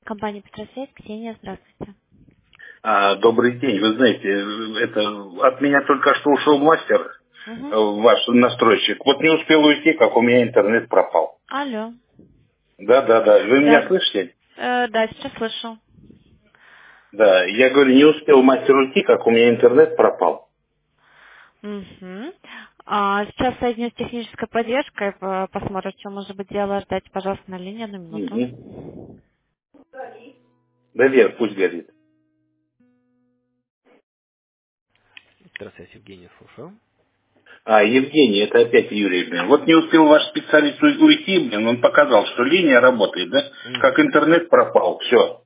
Компания «Петросвет», Ксения, здравствуйте. Добрый день. Вы знаете, это от меня только что ушел мастер, Угу. ваш настройщик. Вот не успел уйти, как у меня интернет пропал. Алло. Да. Вы меня Да. слышите? Да, сейчас слышу. Да. Я говорю, не успел мастер уйти, как у меня интернет пропал. Угу. Сейчас соединю с технической поддержкой, посмотрим, что может быть дело. Ждайте, пожалуйста, на линии 1 минуту. Мгм. Да, Вер, пусть горит. Здравствуйте, Евгений, слушаю. Евгений, это опять Юрий, блин. Вот не успел ваш специалист уйти, блин, он показал, что линия работает, да? Как Мгм. интернет пропал, все.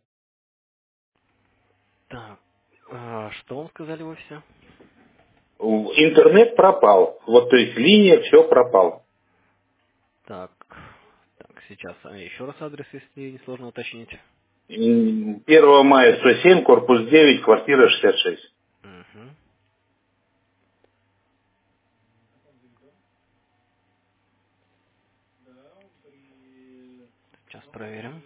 Так, что вам сказали вы все? Интернет пропал. Вот, то есть линия, все пропал. Так, сейчас еще раз адрес, если несложно уточнить. 1 мая 107, корпус 9, квартира 66. Угу. Сейчас проверим.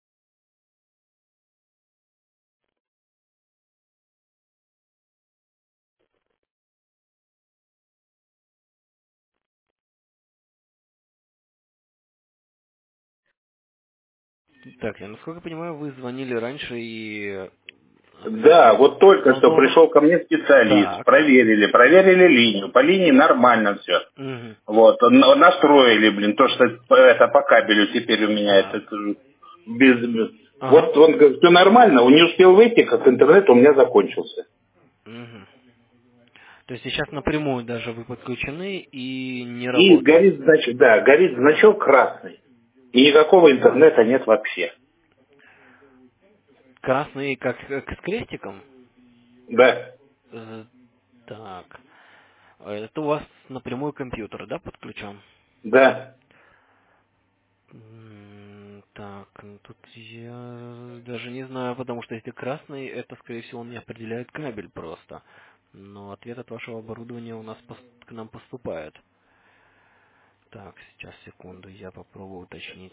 Так, я насколько понимаю, вы звонили раньше и Да, вот только он что должен... пришел ко мне специалист, Так. проверили линию, по линии нормально все. Угу. Вот, настроили, блин, то, что это по кабелю теперь у меня, Так. Ага. Вот он говорит, все нормально, он не успел выйти, как интернет у меня закончился. Угу. То есть сейчас напрямую даже вы подключены и не И работает. горит, значит, да, горит значок красный. И никакого интернета нет вообще. Красный как с крестиком? Да, Э, Так. Это у вас напрямую компьютер, да, подключен? да. Так, ну тут я даже не знаю, потому что если красный, это, скорее всего, он не определяет кабель просто. Но ответ от вашего оборудования у нас к нам поступает. Так, сейчас, секунду, я попробую уточнить.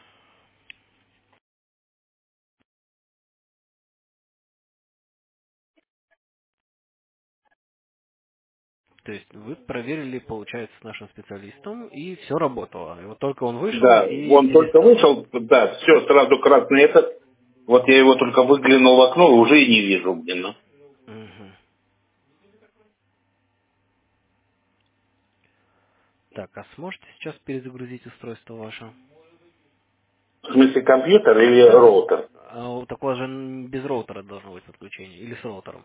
То есть вы проверили, получается, с нашим специалистом, и все работало. И вот только он вышел Да, и он только перестал. вышел, да, все, сразу красный этот. Вот я его только выглянул в окно, уже и не вижу, блин. Ну. Мгм. Так, а сможете сейчас перезагрузить устройство ваше? В смысле компьютер или Да. роутер? А у такого же без роутера должно быть подключение. Или с роутером.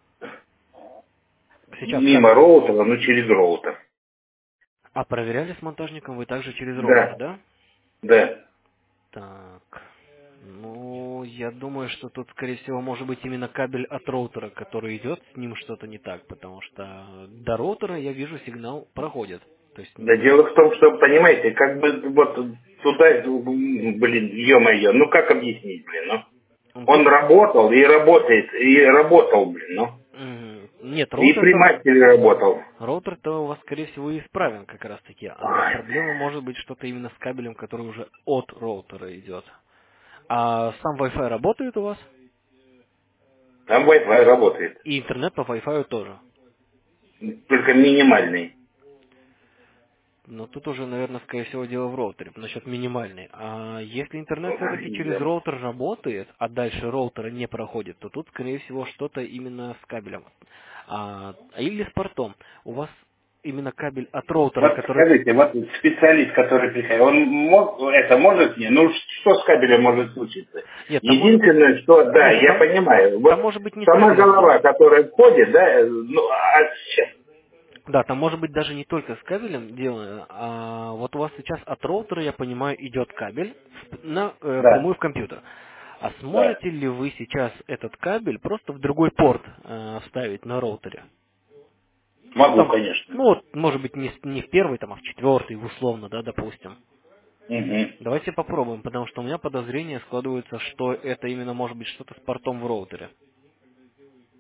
Сейчас как? Мимо роутера, но через роутер. А проверяли с монтажником вы также через роутер, Да, да? да. Так. Ну, я думаю, что тут, скорее всего, может быть именно кабель от роутера, который идет, с ним что-то не так, потому что до роутера я вижу сигнал проходит. То есть, Да дело в том, что, понимаете, как бы вот туда, блин, ё-моё, ну как объяснить, блин, ну? тут, Он работал и работает, и работал, блин, ну. нет, И при роутер-то мастере работал. Роутер-то у вас, скорее всего, исправен как раз-таки, а Ой, проблема может быть что-то именно с кабелем, который уже от роутера идет. А сам Wi-Fi работает у вас? там Wi-Fi работает, И интернет по Wi-Fi тоже. только минимальный. Но тут уже, наверное, скорее всего, дело в роутере, насчет минимальной. А если интернет все-таки Ой, через роутер работает, а дальше роутера не проходит, то тут, скорее всего, что-то именно с кабелем. Или с портом. У вас именно кабель от роутера, Вот который... скажите, вот специалист, который приходит, он это может мне? Ну, что с кабелем может случиться? Нет, там может быть... Единственное, что, да, Нет, я понимаю, там вот может быть не с сама кабелем голова, дело. которая входит, да, ну, сейчас, Да, там может быть даже не только с кабелем дело, а вот у вас сейчас от роутера, я понимаю, идет кабель на да, прямую в компьютер. А да, сможете ли вы сейчас этот кабель просто в другой порт вставить на роутере? Ну могу, там, конечно. ну вот, может быть, не в первый, там, а в четвертый, условно, да, допустим. Мгм. Давайте попробуем, потому что у меня подозрение складывается, что это именно может быть что-то с портом в роутере.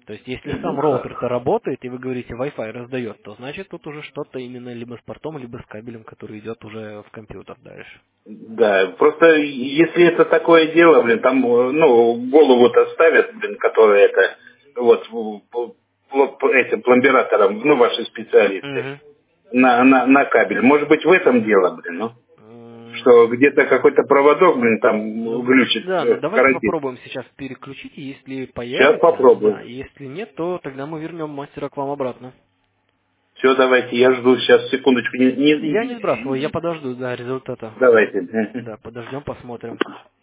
То есть, если сам роутер-то работает, и вы говорите, Wi-Fi раздает, то значит тут уже что-то именно либо с портом, либо с кабелем, который идет уже в компьютер дальше. Да, просто если это такое дело, блин, там, ну, голову-то ставят, блин, которые это, вот, этим пломбиратором, ну, ваши специалисты, Угу. на кабель. Может быть, в этом дело, блин, ну? Что где-то какой-то проводок, блин, там Ну, глючит, да, ну давайте коротит. попробуем сейчас переключить, и если Сейчас появится, да, попробуем. если нет, то тогда мы вернем мастера к вам обратно. Все, давайте, я жду сейчас, секундочку. Я не сбрасываю, я подожду, да, результата. Давайте. Да, подождем, посмотрим.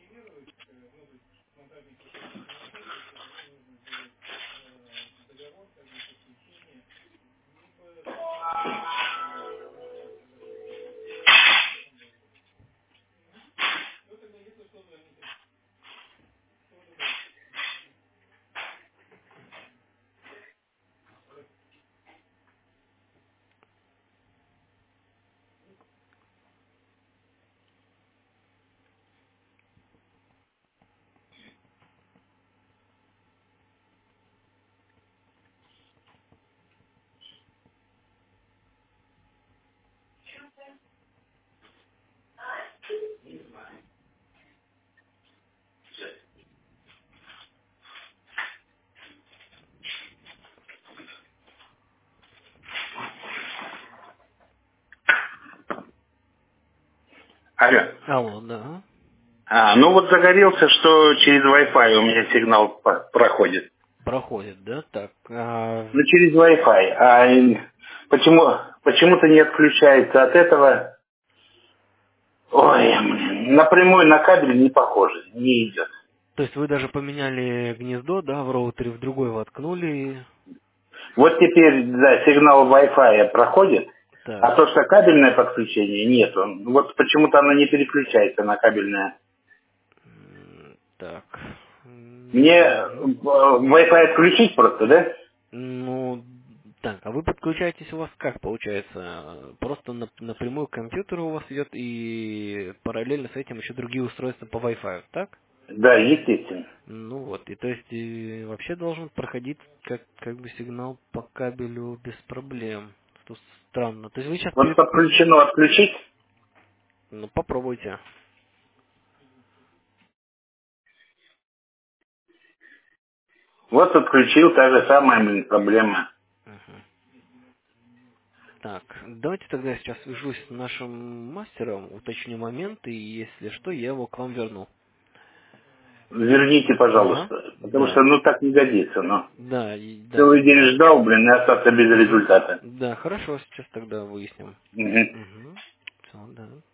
Алло. Алло, да. Ну вот загорелся, что через Wi-Fi у меня сигнал проходит. Проходит, да? Так. Ну, через Wi-Fi. Почему-то не отключается от этого. Ой, блин, напрямую на кабель не похоже, не идет. То есть вы даже поменяли гнездо, да, в роутере, в другой воткнули. Вот теперь, да, сигнал Wi-Fi проходит, а Так. то, что кабельное подключение, нету. Вот почему-то оно не переключается на кабельное. Так. Мне Мгм. Wi-Fi отключить просто, да? Ну, так, а вы подключаетесь, у вас как получается? Просто напрямую к компьютеру у вас идет и параллельно с этим еще другие устройства по Wi-Fi, так? Да, естественно. Ну вот, и то есть и вообще должен проходить как бы сигнал по кабелю без проблем. Что странно. То есть вы сейчас Вот подключено отключить. ну попробуйте. Вот отключил, та же самая, блин, проблема. Мгм. Так, давайте тогда я сейчас свяжусь с нашим мастером, уточню момент, и если что, я его к вам верну. Верните, Ага, пожалуйста. Потому что, да. ну, так не годится, но. Да, да. Целый день ждал, блин, и остался без Мгм. результата. Да, хорошо, сейчас тогда выясним. Мгм. Угу. Все, да.